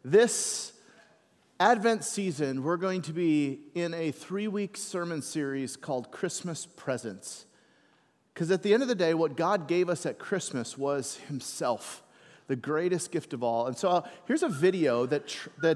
This Advent season, we're going to be in a 3-week sermon series called Christmas Presents. Because at the end of the day, what God gave us at Christmas was Himself, the greatest gift of all. And so here's a video that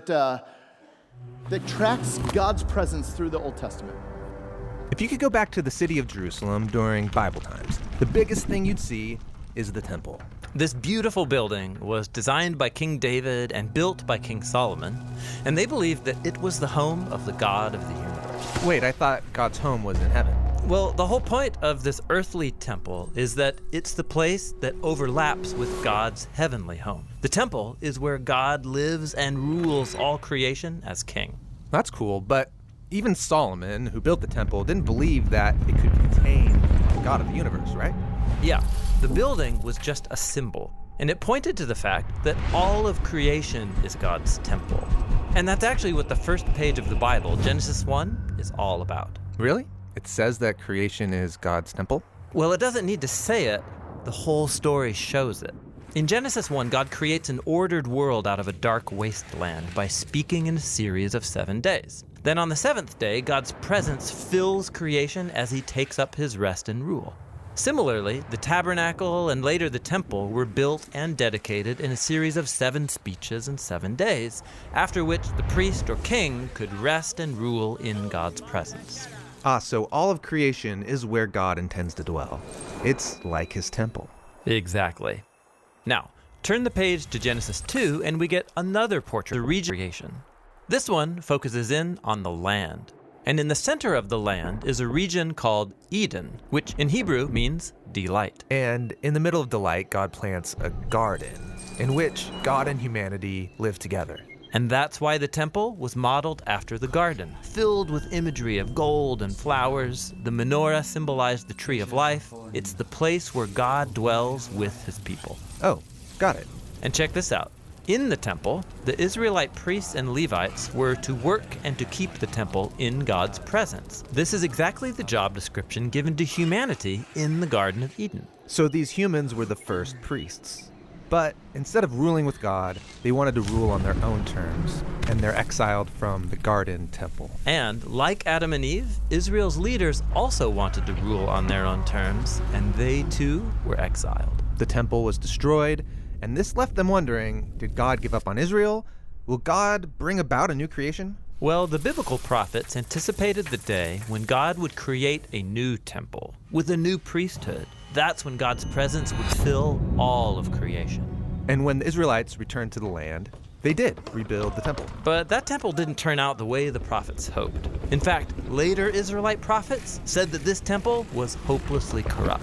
tracks God's presence through the Old Testament. If you could go back to the city of Jerusalem during Bible times, the biggest thing you'd see is the temple. This beautiful building was designed by King David and built by King Solomon, and they believed that it was the home of the God of the universe. Wait, I thought God's home was in heaven. Well, the whole point of this earthly temple is that it's the place that overlaps with God's heavenly home. The temple is where God lives and rules all creation as king. That's cool, but even Solomon, who built the temple, didn't believe that it could contain the God of the universe, right? Yeah, the building was just a symbol, and it pointed to the fact that all of creation is God's temple. And that's actually what the first page of the Bible, Genesis 1, is all about. Really? It says that creation is God's temple? Well, it doesn't need to say it. The whole story shows it. In Genesis 1, God creates an ordered world out of a dark wasteland by speaking in a series of 7 days. Then on the 7th day, God's presence fills creation as He takes up His rest and rule. Similarly, the tabernacle and later the temple were built and dedicated in a series of 7 speeches and 7 days, after which the priest or king could rest and rule in God's presence. So all of creation is where God intends to dwell. It's like His temple. Exactly. Now, turn the page to Genesis 2 and we get another portrait of the region of creation. This one focuses in on the land. And in the center of the land is a region called Eden, which in Hebrew means delight. And in the middle of delight, God plants a garden in which God and humanity live together. And that's why the temple was modeled after the garden, filled with imagery of gold and flowers. The menorah symbolized the tree of life. It's the place where God dwells with His people. Oh, got it. And check this out. In the temple, the Israelite priests and Levites were to work and to keep the temple in God's presence. This is exactly the job description given to humanity in the Garden of Eden. So these humans were the first priests. But instead of ruling with God, they wanted to rule on their own terms, and they're exiled from the garden temple. And like Adam and Eve, Israel's leaders also wanted to rule on their own terms, and they too were exiled. The temple was destroyed, and this left them wondering, did God give up on Israel? Will God bring about a new creation? Well, the biblical prophets anticipated the day when God would create a new temple with a new priesthood. That's when God's presence would fill all of creation. And when the Israelites returned to the land, they did rebuild the temple. But that temple didn't turn out the way the prophets hoped. In fact, later Israelite prophets said that this temple was hopelessly corrupt.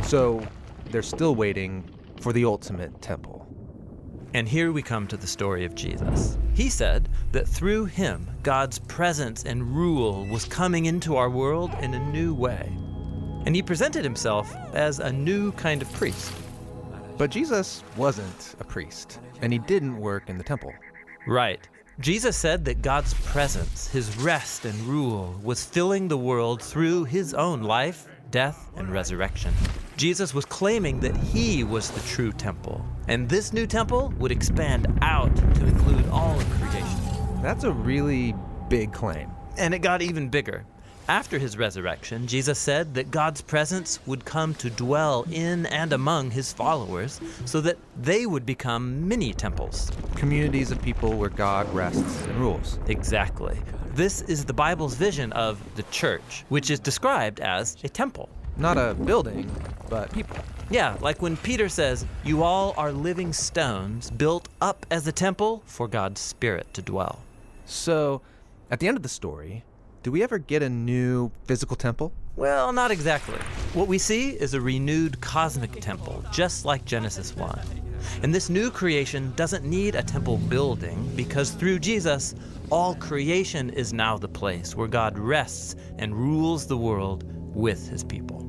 So they're still waiting for the ultimate temple. And here we come to the story of Jesus. He said that through Him, God's presence and rule was coming into our world in a new way. And He presented Himself as a new kind of priest. But Jesus wasn't a priest, and He didn't work in the temple. Right. Jesus said that God's presence, His rest and rule, was filling the world through His own life, death, and resurrection. Jesus was claiming that He was the true temple, and this new temple would expand out to include all of creation. That's a really big claim. And it got even bigger. After His resurrection, Jesus said that God's presence would come to dwell in and among His followers so that they would become mini temples. Communities of people where God rests and rules. Exactly. This is the Bible's vision of the church, which is described as a temple. Not a building, but people. Yeah, like when Peter says, "You all are living stones built up as a temple for God's Spirit to dwell." So, at the end of the story, do we ever get a new physical temple? Well, not exactly. What we see is a renewed cosmic temple, just like Genesis 1. And this new creation doesn't need a temple building because through Jesus, all creation is now the place where God rests and rules the world with His people.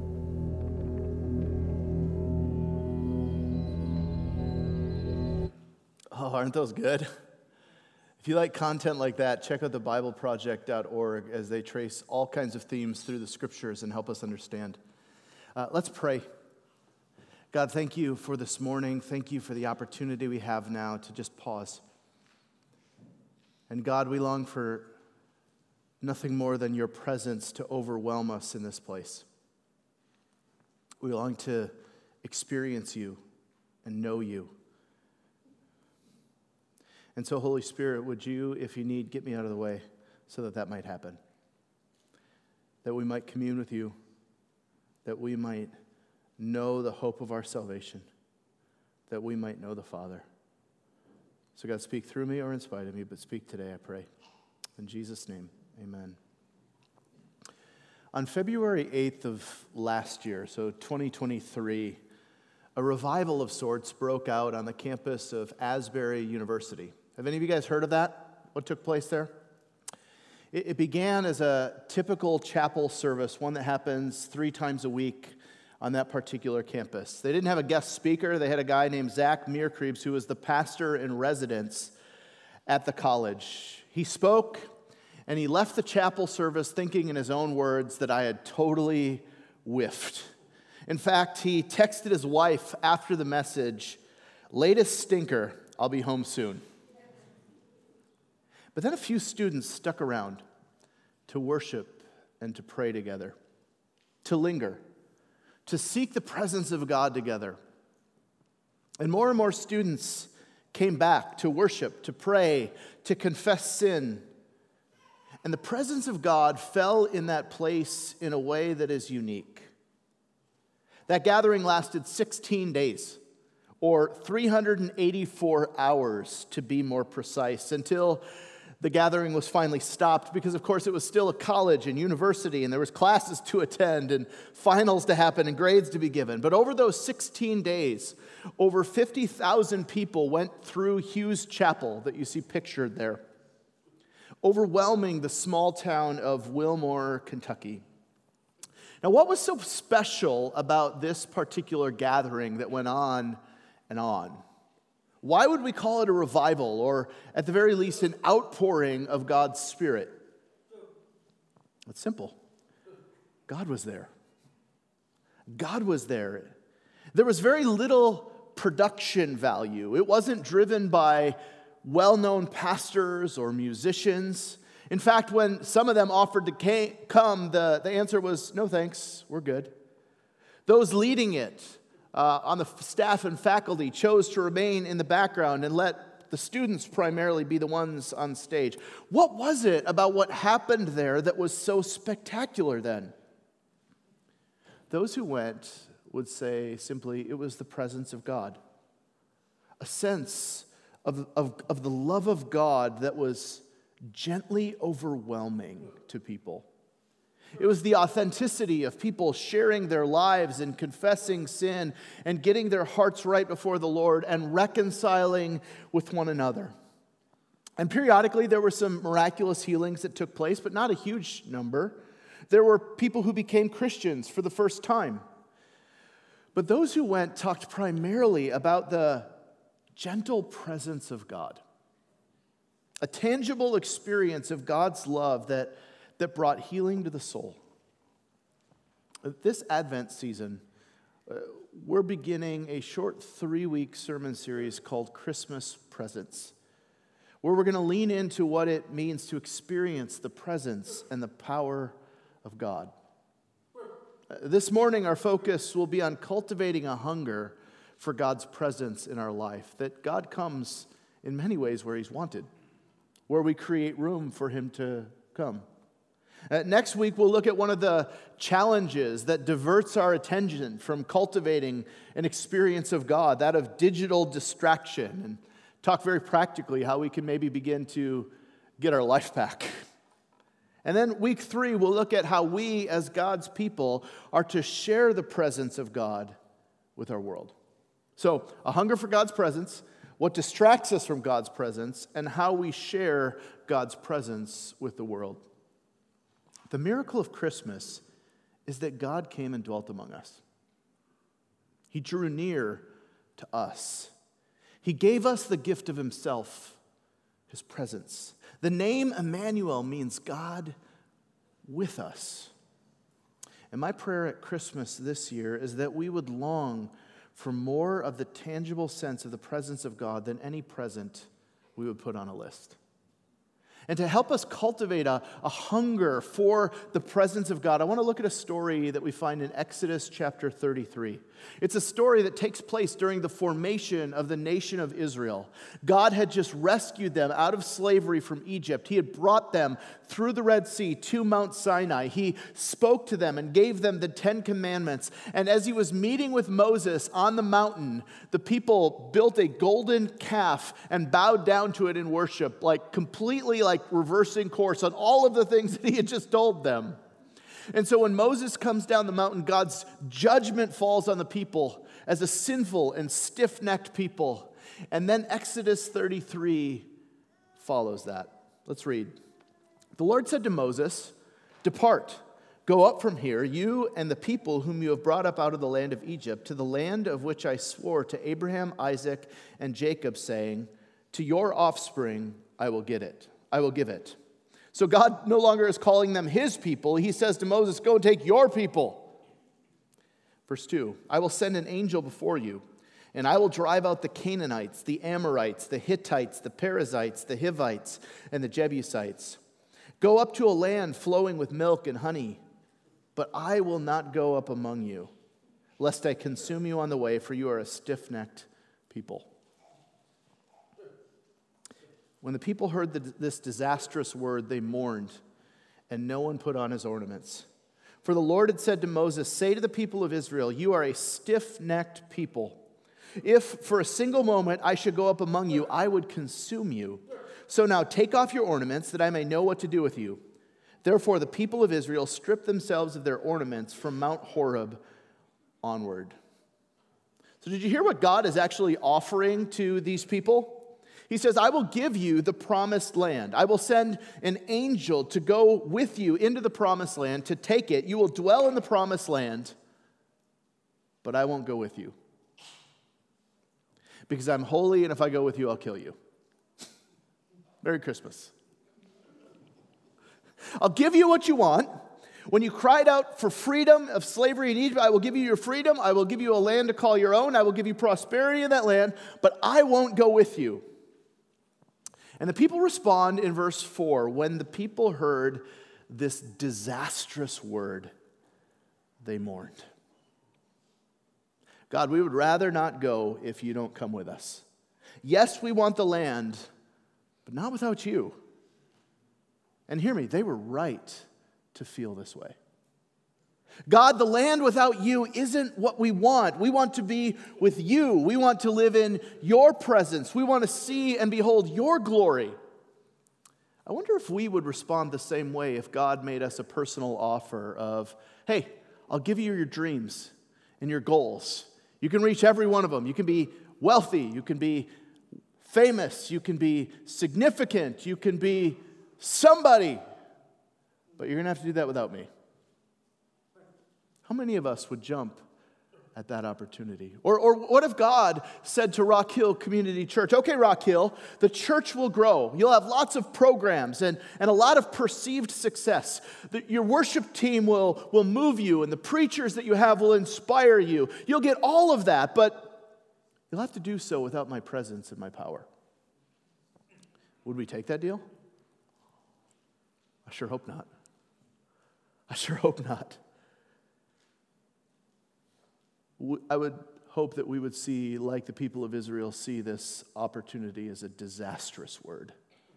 Oh, aren't those good? If you like content like that, check out the BibleProject.org as they trace all kinds of themes through the scriptures and help us understand. Let's pray. God, thank you for this morning. Thank you for the opportunity we have now to just pause. And God, we long for nothing more than your presence to overwhelm us in this place. We long to experience you and know you. And so, Holy Spirit, would you, if you need, get me out of the way so that that might happen. That we might commune with you, that we might know the hope of our salvation, that we might know the Father. So God, speak through me or in spite of me, but speak today, I pray. In Jesus' name, amen. On February 8th of last year, so 2023, a revival of sorts broke out on the campus of Asbury University. Have any of you guys heard of that? What took place there? It began as a typical chapel service, one that happens 3 times a week on that particular campus. They didn't have a guest speaker. They had a guy named Zach Meerkreeps, who was the pastor in residence at the college. He spoke, and he left the chapel service thinking in his own words that I had totally whiffed. In fact, he texted his wife after the message, "Latest stinker, I'll be home soon." But then a few students stuck around to worship and to pray together, to linger, to seek the presence of God together. And more students came back to worship, to pray, to confess sin. And the presence of God fell in that place in a way that is unique. That gathering lasted 16 days, or 384 hours to be more precise, until the gathering was finally stopped because, of course, it was still a college and university, and there was classes to attend and finals to happen and grades to be given. But over those 16 days, over 50,000 people went through Hughes Chapel that you see pictured there, overwhelming the small town of Wilmore, Kentucky. Now, what was so special about this particular gathering that went on and on? Why would we call it a revival, or at the very least an outpouring of God's Spirit? It's simple. God was there. God was there. There was very little production value. It wasn't driven by well-known pastors or musicians. In fact, when some of them offered to come, the answer was, "No thanks, we're good." Those leading it on the staff and faculty chose to remain in the background and let the students primarily be the ones on stage. What was it about what happened there that was so spectacular then? Those who went would say simply, it was the presence of God. A sense of the love of God that was gently overwhelming to people. It was the authenticity of people sharing their lives and confessing sin and getting their hearts right before the Lord and reconciling with one another. And periodically there were some miraculous healings that took place, but not a huge number. There were people who became Christians for the first time. But those who went talked primarily about the gentle presence of God. A tangible experience of God's love that brought healing to the soul. This Advent season, we're beginning a short 3-week sermon series called Christmas Presents, where we're going to lean into what it means to experience the presence and the power of God. This morning, our focus will be on cultivating a hunger for God's presence in our life, that God comes in many ways where He's wanted, where we create room for Him to come. Next week, we'll look at one of the challenges that diverts our attention from cultivating an experience of God, that of digital distraction, and talk very practically how we can maybe begin to get our life back. And then week 3, we'll look at how we, as God's people, are to share the presence of God with our world. So, a hunger for God's presence, what distracts us from God's presence, and how we share God's presence with the world. The miracle of Christmas is that God came and dwelt among us. He drew near to us. He gave us the gift of Himself, His presence. The name Emmanuel means God with us. And my prayer at Christmas this year is that we would long for more of the tangible sense of the presence of God than any present we would put on a list. And to help us cultivate a hunger for the presence of God, I want to look at a story that we find in Exodus chapter 33. It's a story that takes place during the formation of the nation of Israel. God had just rescued them out of slavery from Egypt. He had brought them through the Red Sea to Mount Sinai. He spoke to them and gave them the 10 Commandments. And as he was meeting with Moses on the mountain, the people built a golden calf and bowed down to it in worship, completely reversing course on all of the things that he had just told them. And so when Moses comes down the mountain, God's judgment falls on the people as a sinful and stiff-necked people. And then Exodus 33 follows that. Let's read. The Lord said to Moses, "Depart, go up from here, you and the people whom you have brought up out of the land of Egypt, to the land of which I swore to Abraham, Isaac, and Jacob, saying, to your offspring I will give it. So God no longer is calling them his people. He says to Moses, go and take your people. Verse 2, I will send an angel before you, and I will drive out the Canaanites, the Amorites, the Hittites, the Perizzites, the Hivites, and the Jebusites. Go up to a land flowing with milk and honey, but I will not go up among you, lest I consume you on the way, for you are a stiff-necked people. When the people heard this disastrous word, they mourned, and no one put on his ornaments. For the Lord had said to Moses, say to the people of Israel, you are a stiff-necked people. If for a single moment I should go up among you, I would consume you. So now take off your ornaments, that I may know what to do with you. Therefore the people of Israel stripped themselves of their ornaments from Mount Horeb onward. So did you hear what God is actually offering to these people? He says, I will give you the promised land. I will send an angel to go with you into the promised land to take it. You will dwell in the promised land, but I won't go with you. Because I'm holy, and if I go with you, I'll kill you. Merry Christmas. I'll give you what you want. When you cried out for freedom of slavery in Egypt, I will give you your freedom. I will give you a land to call your own. I will give you prosperity in that land, but I won't go with you. And the people respond in verse 4. When the people heard this disastrous word, they mourned. God, we would rather not go if you don't come with us. Yes, we want the land, but not without you. And hear me, they were right to feel this way. God, the land without you isn't what we want. We want to be with you. We want to live in your presence. We want to see and behold your glory. I wonder if we would respond the same way if God made us a personal offer of, hey, I'll give you your dreams and your goals. You can reach every one of them. You can be wealthy. You can be famous. You can be significant. You can be somebody. But you're going to have to do that without me. How many of us would jump at that opportunity? Or what if God said to Rock Hill Community Church, okay, Rock Hill, the church will grow. You'll have lots of programs and a lot of perceived success. Your worship team will move you, and the preachers that you have will inspire you. You'll get all of that, but you'll have to do so without my presence and my power. Would we take that deal? I sure hope not. I sure hope not. I would hope that we would see, like the people of Israel, see this opportunity as a disastrous word.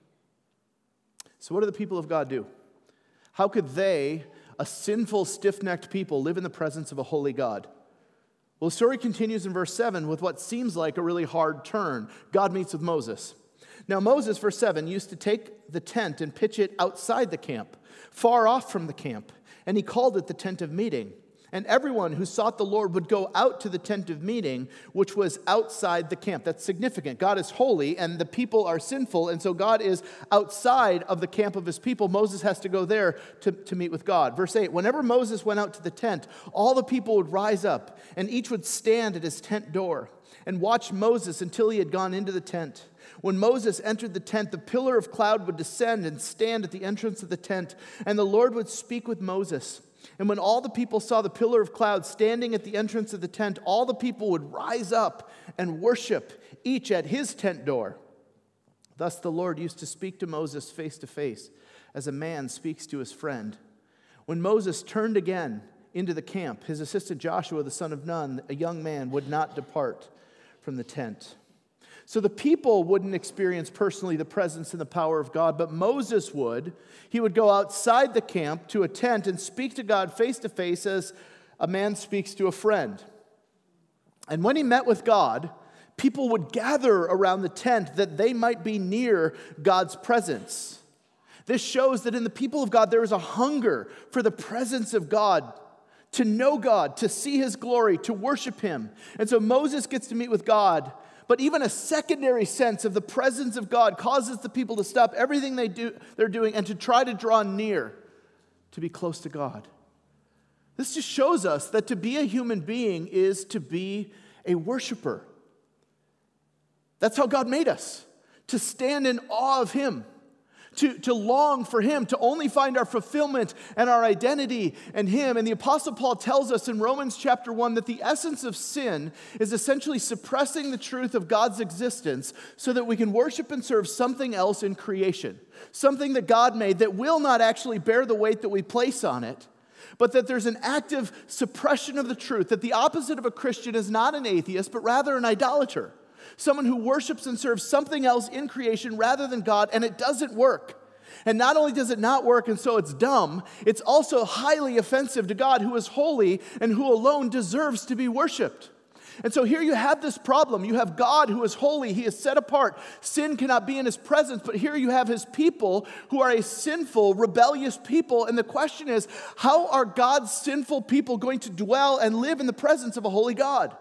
So what do the people of God do? How could they, a sinful, stiff-necked people, live in the presence of a holy God? Well, the story continues in verse 7 with what seems like a really hard turn. God meets with Moses. Now Moses, verse 7, used to take the tent and pitch it outside the camp, far off from the camp, and he called it the tent of meeting. And everyone who sought the Lord would go out to the tent of meeting, which was outside the camp. That's significant. God is holy, and the people are sinful, and so God is outside of the camp of his people. Moses has to go there to meet with God. Verse 8, whenever Moses went out to the tent, all the people would rise up, and each would stand at his tent door and watch Moses until he had gone into the tent. When Moses entered the tent, the pillar of cloud would descend and stand at the entrance of the tent, and the Lord would speak with Moses. And when all the people saw the pillar of cloud standing at the entrance of the tent, all the people would rise up and worship, each at his tent door. Thus the Lord used to speak to Moses face to face, as a man speaks to his friend. When Moses turned again into the camp, his assistant Joshua, the son of Nun, a young man, would not depart from the tent. So the people wouldn't experience personally the presence and the power of God, but Moses would. He would go outside the camp to a tent and speak to God face to face as a man speaks to a friend. And when he met with God, people would gather around the tent that they might be near God's presence. This shows that in the people of God there is a hunger for the presence of God, to know God, to see His glory, to worship Him. And so Moses gets to meet with God, but even a secondary sense of the presence of God causes the people to stop everything they're doing and to try to draw near, to be close to God. This just shows us that to be a human being is to be a worshiper. That's how God made us, to stand in awe of Him, to long for Him, to only find our fulfillment and our identity in Him. And the Apostle Paul tells us in Romans chapter 1 that the essence of sin is essentially suppressing the truth of God's existence so that we can worship and serve something else in creation, something that God made that will not actually bear the weight that we place on it, but that there's an active suppression of the truth, that the opposite of a Christian is not an atheist, but rather an idolater. Someone who worships and serves something else in creation rather than God, and it doesn't work. And not only does it not work, and so it's dumb, it's also highly offensive to God, who is holy and who alone deserves to be worshiped. And so here you have this problem. You have God who is holy. He is set apart. Sin cannot be in His presence. But here you have His people who are a sinful, rebellious people. And the question is, how are God's sinful people going to dwell and live in the presence of a holy God?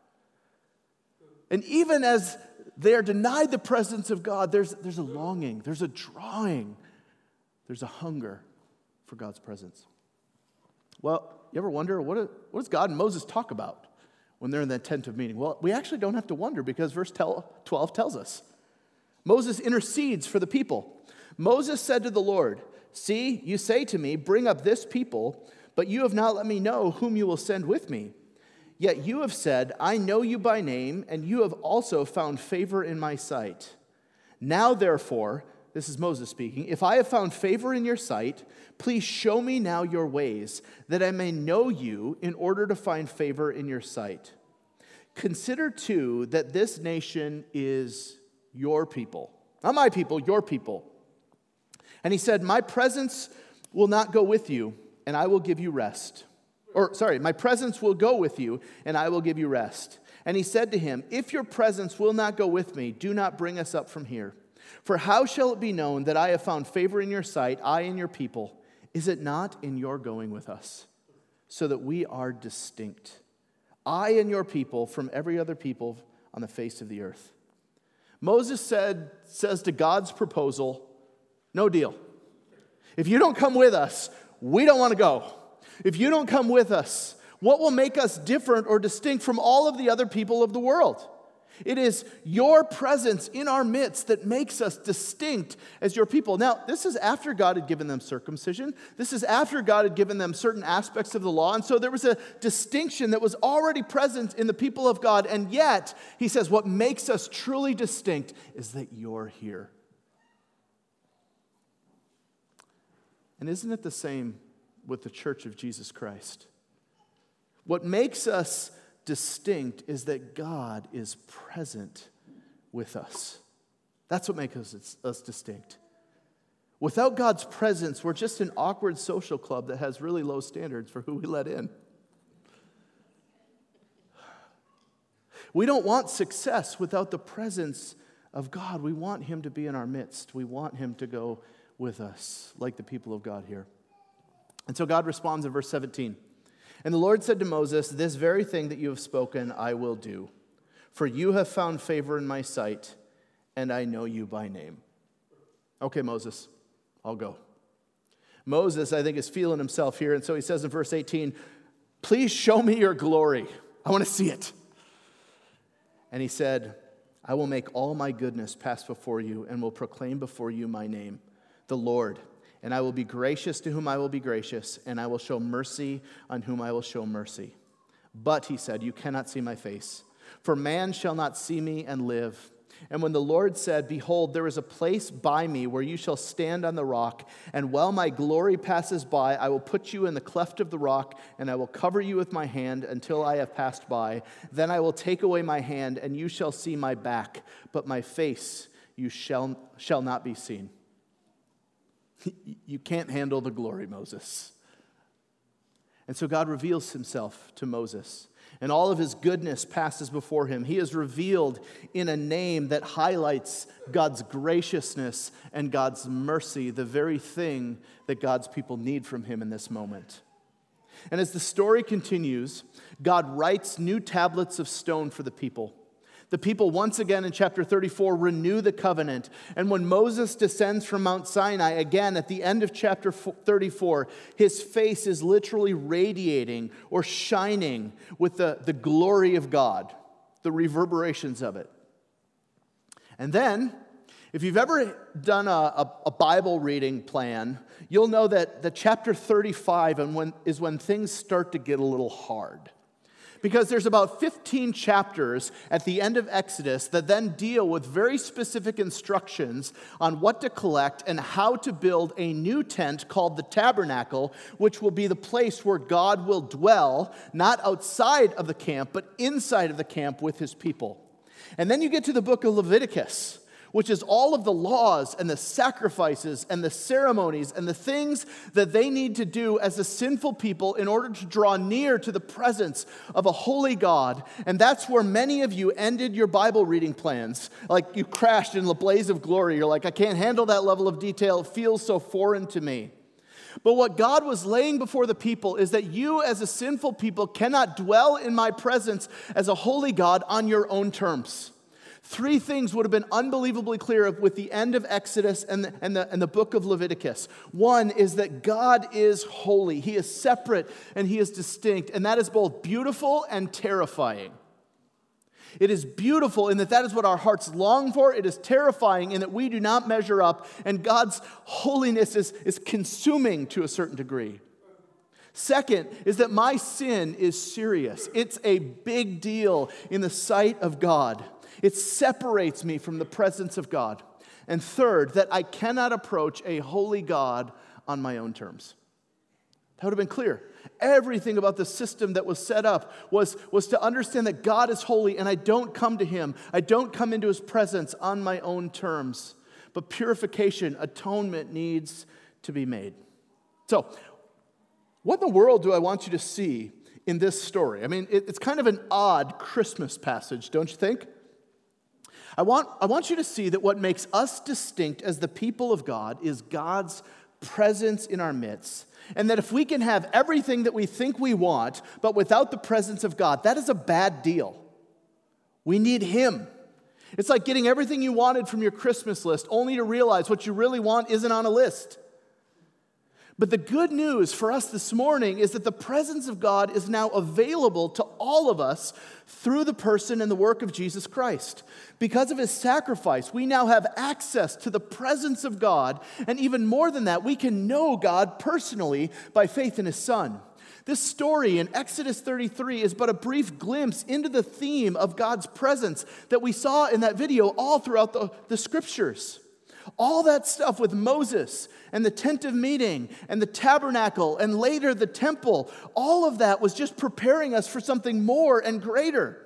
And even as they are denied the presence of God, there's a longing, there's a drawing, there's a hunger for God's presence. Well, you ever wonder, what does God and Moses talk about when they're in that tent of meeting? Well, we actually don't have to wonder because verse 12 tells us. Moses intercedes for the people. Moses said to the Lord, "See, you say to me, bring up this people, but you have not let me know whom you will send with me. Yet you have said, I know you by name, and you have also found favor in my sight. Now, therefore," this is Moses speaking, "if I have found favor in your sight, please show me now your ways, that I may know you in order to find favor in your sight. Consider, too, that this nation is your people." Not my people, your people. And he said, "My presence will not go with you, and I will give you rest." My presence will go with you, and I will give you rest. And he said to him, "If your presence will not go with me, do not bring us up from here. For how shall it be known that I have found favor in your sight, I and your people? Is it not in your going with us, so that we are distinct, I and your people, from every other people on the face of the earth?" Moses says to God's proposal, no deal. If you don't come with us, we don't want to go. If you don't come with us, what will make us different or distinct from all of the other people of the world? It is your presence in our midst that makes us distinct as your people. Now, this is after God had given them circumcision. This is after God had given them certain aspects of the law. And so there was a distinction that was already present in the people of God. And yet, he says, what makes us truly distinct is that you're here. And isn't it the same with the Church of Jesus Christ? What makes us distinct is that God is present with us. That's what makes us distinct. Without God's presence, we're just an awkward social club that has really low standards for who we let in. We don't want success without the presence of God. We want Him to be in our midst. We want Him to go with us, like the people of God here. And so God responds in verse 17. "And the Lord said to Moses, this very thing that you have spoken, I will do. For you have found favor in my sight, and I know you by name." Okay, Moses, I'll go. Moses, I think, is feeling himself here. And so he says in verse 18, "Please show me your glory. I want to see it." And he said, "I will make all my goodness pass before you and will proclaim before you my name, the Lord. And I will be gracious to whom I will be gracious, and I will show mercy on whom I will show mercy. But," he said, "you cannot see my face, for man shall not see me and live. And when the Lord said, behold, there is a place by me where you shall stand on the rock, and while my glory passes by, I will put you in the cleft of the rock, and I will cover you with my hand until I have passed by. Then I will take away my hand, and you shall see my back, but my face you shall not be seen. You can't handle the glory, Moses. And so God reveals himself to Moses, and all of his goodness passes before him. He is revealed in a name that highlights God's graciousness and God's mercy, the very thing that God's people need from him in this moment. And as the story continues, God writes new tablets of stone for the people. The people once again in chapter 34 renew the covenant. And when Moses descends from Mount Sinai, again at the end of chapter 34, his face is literally radiating or shining with the glory of God, the reverberations of it. And then, if you've ever done a Bible reading plan, you'll know that the chapter 35 is when things start to get a little hard. Because there's about 15 chapters at the end of Exodus that then deal with very specific instructions on what to collect and how to build a new tent called the tabernacle, which will be the place where God will dwell, not outside of the camp, but inside of the camp with his people. And then you get to the book of Leviticus, which is all of the laws and the sacrifices and the ceremonies and the things that they need to do as a sinful people in order to draw near to the presence of a holy God. And that's where many of you ended your Bible reading plans. Like you crashed in the blaze of glory. You're like, I can't handle that level of detail. It feels so foreign to me. But what God was laying before the people is that you as a sinful people cannot dwell in my presence as a holy God on your own terms. Three things would have been unbelievably clear with the end of Exodus and the book of Leviticus. One is that God is holy. He is separate and he is distinct. And that is both beautiful and terrifying. It is beautiful in that is what our hearts long for. It is terrifying in that we do not measure up. And God's holiness is consuming to a certain degree. Second is that my sin is serious. It's a big deal in the sight of God. It separates me from the presence of God. And third, that I cannot approach a holy God on my own terms. That would have been clear. Everything about the system that was set up was to understand that God is holy and I don't come to him. I don't come into his presence on my own terms. But purification, atonement needs to be made. So, what in the world do I want you to see in this story? I mean, it's kind of an odd Christmas passage, don't you think? I want you to see that what makes us distinct as the people of God is God's presence in our midst. And that if we can have everything that we think we want, but without the presence of God, that is a bad deal. We need him. It's like getting everything you wanted from your Christmas list, only to realize what you really want isn't on a list. But the good news for us this morning is that the presence of God is now available to all of us through the person and the work of Jesus Christ. Because of his sacrifice, we now have access to the presence of God, and even more than that, we can know God personally by faith in his Son. This story in Exodus 33 is but a brief glimpse into the theme of God's presence that we saw in that video all throughout the scriptures. All that stuff with Moses and the tent of meeting and the tabernacle and later the temple, all of that was just preparing us for something more and greater.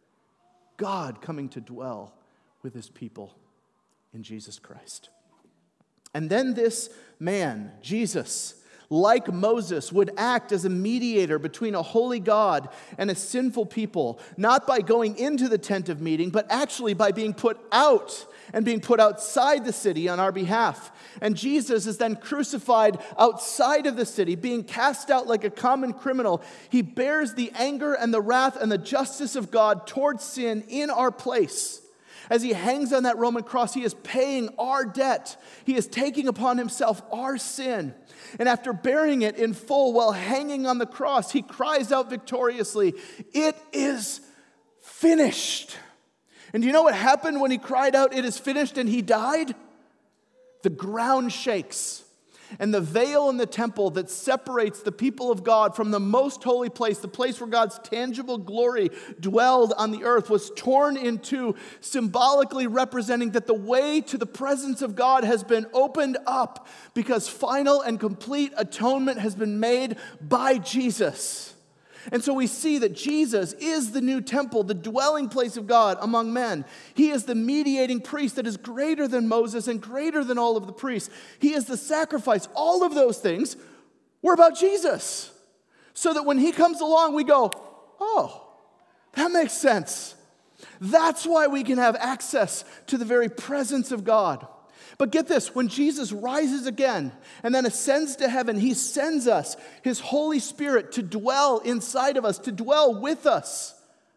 God coming to dwell with his people in Jesus Christ. And then this man, Jesus, like Moses, would act as a mediator between a holy God and a sinful people, not by going into the tent of meeting, but actually by being put out and being put outside the city on our behalf. And Jesus is then crucified outside of the city, being cast out like a common criminal. He bears the anger and the wrath and the justice of God towards sin in our place. As he hangs on that Roman cross, he is paying our debt. He is taking upon himself our sin. And after bearing it in full while hanging on the cross, he cries out victoriously, "It is finished." And do you know what happened when he cried out, "It is finished," and he died? The ground shakes. And the veil in the temple that separates the people of God from the most holy place, the place where God's tangible glory dwelled on the earth, was torn in two, symbolically representing that the way to the presence of God has been opened up because final and complete atonement has been made by Jesus. And so we see that Jesus is the new temple, the dwelling place of God among men. He is the mediating priest that is greater than Moses and greater than all of the priests. He is the sacrifice. All of those things were about Jesus. So that when he comes along, we go, oh, that makes sense. That's why we can have access to the very presence of God. But get this, when Jesus rises again and then ascends to heaven, he sends us his Holy Spirit to dwell inside of us, to dwell with us,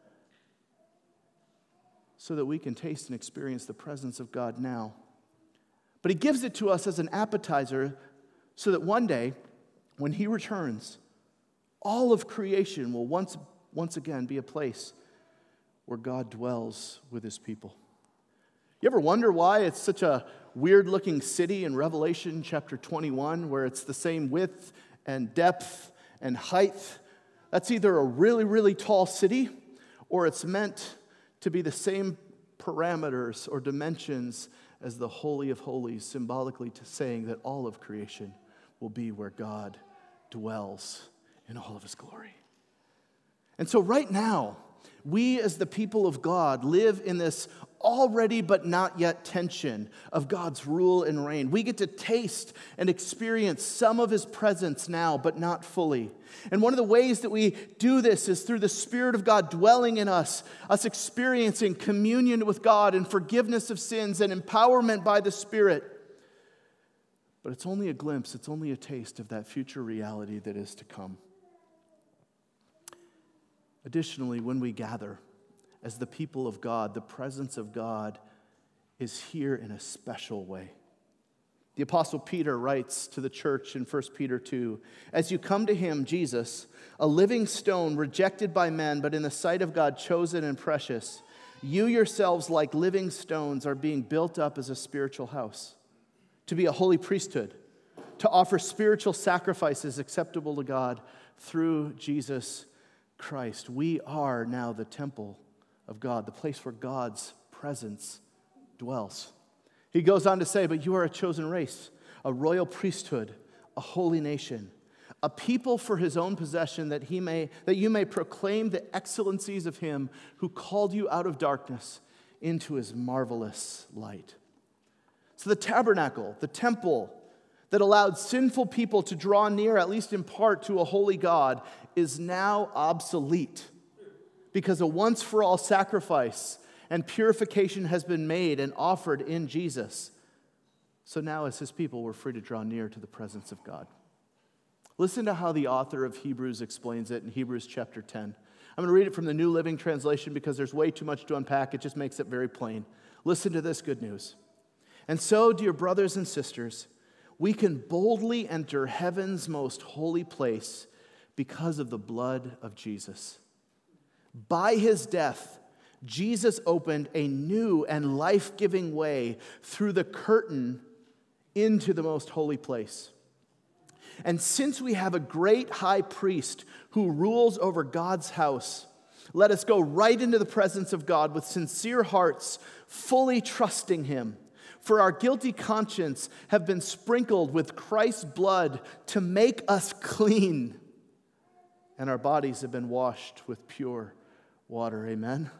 so that we can taste and experience the presence of God now. But he gives it to us as an appetizer so that one day, when he returns, all of creation will once again be a place where God dwells with his people. You ever wonder why it's such a weird-looking city in Revelation chapter 21, where it's the same width and depth and height? That's either a really, really tall city, or it's meant to be the same parameters or dimensions as the Holy of Holies, symbolically to saying that all of creation will be where God dwells in all of his glory. And so right now, we as the people of God live in this already but not yet tension of God's rule and reign. We get to taste and experience some of his presence now, but not fully. And one of the ways that we do this is through the Spirit of God dwelling in us experiencing communion with God and forgiveness of sins and empowerment by the Spirit. But it's only a glimpse, it's only a taste of that future reality that is to come. Additionally, when we gather as the people of God, the presence of God is here in a special way. The Apostle Peter writes to the church in 1 Peter 2, "As you come to him, Jesus, a living stone rejected by men, but in the sight of God chosen and precious, you yourselves, like living stones, are being built up as a spiritual house, to be a holy priesthood, to offer spiritual sacrifices acceptable to God through Jesus Christ." We are now the temple of God, the place where God's presence dwells. He goes on to say, "But you are a chosen race, a royal priesthood, a holy nation, a people for his own possession, that you may proclaim the excellencies of him who called you out of darkness into his marvelous light." So the tabernacle, the temple that allowed sinful people to draw near, at least in part, to a holy God, is now obsolete, because a once-for-all sacrifice and purification has been made and offered in Jesus. So now, as his people, we're free to draw near to the presence of God. Listen to how the author of Hebrews explains it in Hebrews chapter 10. I'm going to read it from the New Living Translation because there's way too much to unpack. It just makes it very plain. Listen to this good news. "And so, dear brothers and sisters, we can boldly enter heaven's most holy place because of the blood of Jesus. By his death, Jesus opened a new and life-giving way through the curtain into the most holy place. And since we have a great high priest who rules over God's house, let us go right into the presence of God with sincere hearts, fully trusting him. For our guilty conscience have been sprinkled with Christ's blood to make us clean, and our bodies have been washed with pure water." Amen.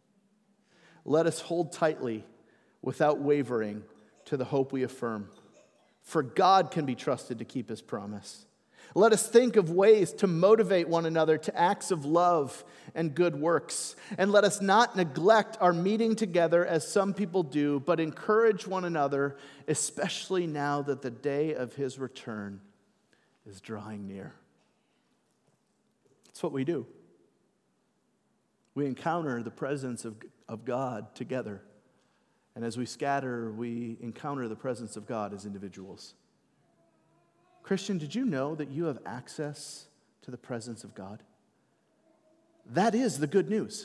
Let us hold tightly, without wavering, to the hope we affirm. For God can be trusted to keep his promise. Let us think of ways to motivate one another to acts of love and good works. And let us not neglect our meeting together as some people do, but encourage one another, especially now that the day of his return is drawing near. That's what we do. We encounter the presence of God together. And as we scatter, we encounter the presence of God as individuals. Christian, did you know that you have access to the presence of God? That is the good news.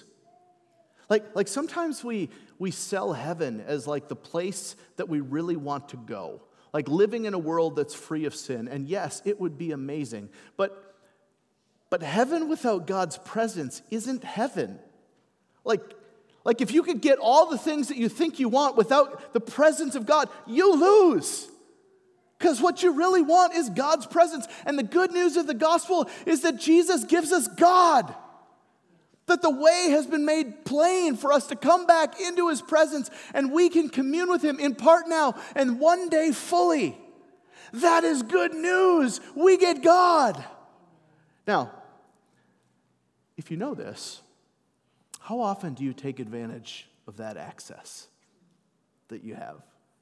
Like sometimes we sell heaven as like the place that we really want to go. Like living in a world that's free of sin. And yes, it would be amazing. But heaven without God's presence isn't heaven. Like if you could get all the things that you think you want without the presence of God, you lose. Because what you really want is God's presence. And the good news of the gospel is that Jesus gives us God. That the way has been made plain for us to come back into his presence and we can commune with him in part now and one day fully. That is good news. We get God. Now, if you know this, how often do you take advantage of that access that you have?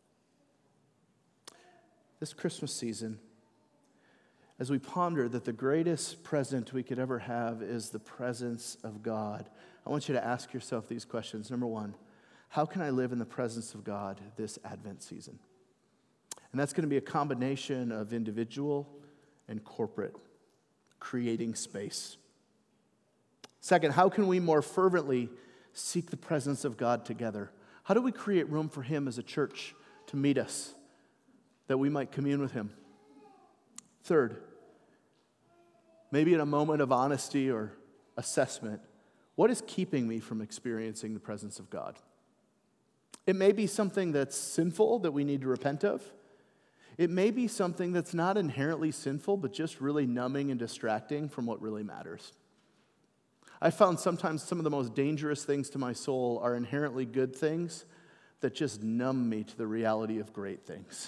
This Christmas season, as we ponder that the greatest present we could ever have is the presence of God, I want you to ask yourself these questions. Number one, how can I live in the presence of God this Advent season? And that's going to be a combination of individual and corporate, creating space. Second, how can we more fervently seek the presence of God together? How do we create room for him as a church to meet us, that we might commune with him? Third, maybe in a moment of honesty or assessment, what is keeping me from experiencing the presence of God? It may be something that's sinful that we need to repent of. It may be something that's not inherently sinful, but just really numbing and distracting from what really matters. I found sometimes some of the most dangerous things to my soul are inherently good things that just numb me to the reality of great things.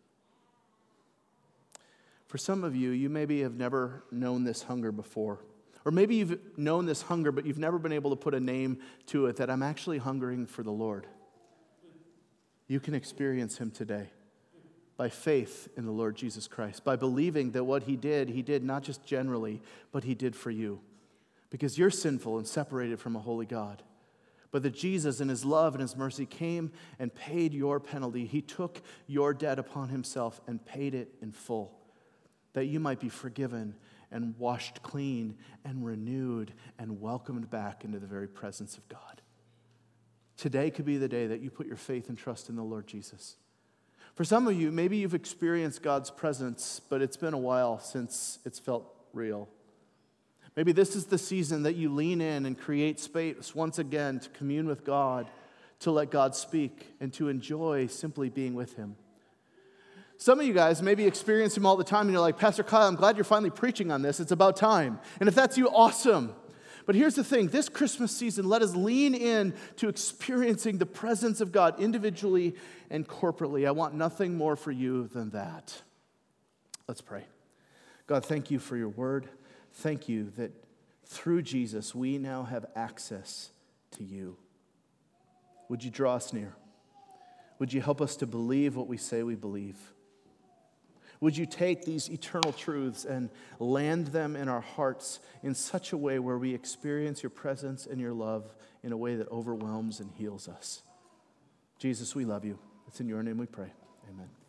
For some of you, you maybe have never known this hunger before. Or maybe you've known this hunger, but you've never been able to put a name to it, that I'm actually hungering for the Lord. You can experience him today by faith in the Lord Jesus Christ, by believing that what he did not just generally, but he did for you. Because you're sinful and separated from a holy God. But that Jesus in his love and his mercy came and paid your penalty. He took your debt upon himself and paid it in full, that you might be forgiven and washed clean and renewed and welcomed back into the very presence of God. Today could be the day that you put your faith and trust in the Lord Jesus. For some of you, maybe you've experienced God's presence, but it's been a while since it's felt real. Maybe this is the season that you lean in and create space once again to commune with God, to let God speak, and to enjoy simply being with him. Some of you guys maybe experience him all the time, and you're like, Pastor Kyle, I'm glad you're finally preaching on this. It's about time. And if that's you, awesome. But here's the thing. This Christmas season, let us lean in to experiencing the presence of God individually and corporately. I want nothing more for you than that. Let's pray. God, thank you for your word. Thank you that through Jesus, we now have access to you. Would you draw us near? Would you help us to believe what we say we believe? Would you take these eternal truths and land them in our hearts in such a way where we experience your presence and your love in a way that overwhelms and heals us? Jesus, we love you. It's in your name we pray. Amen.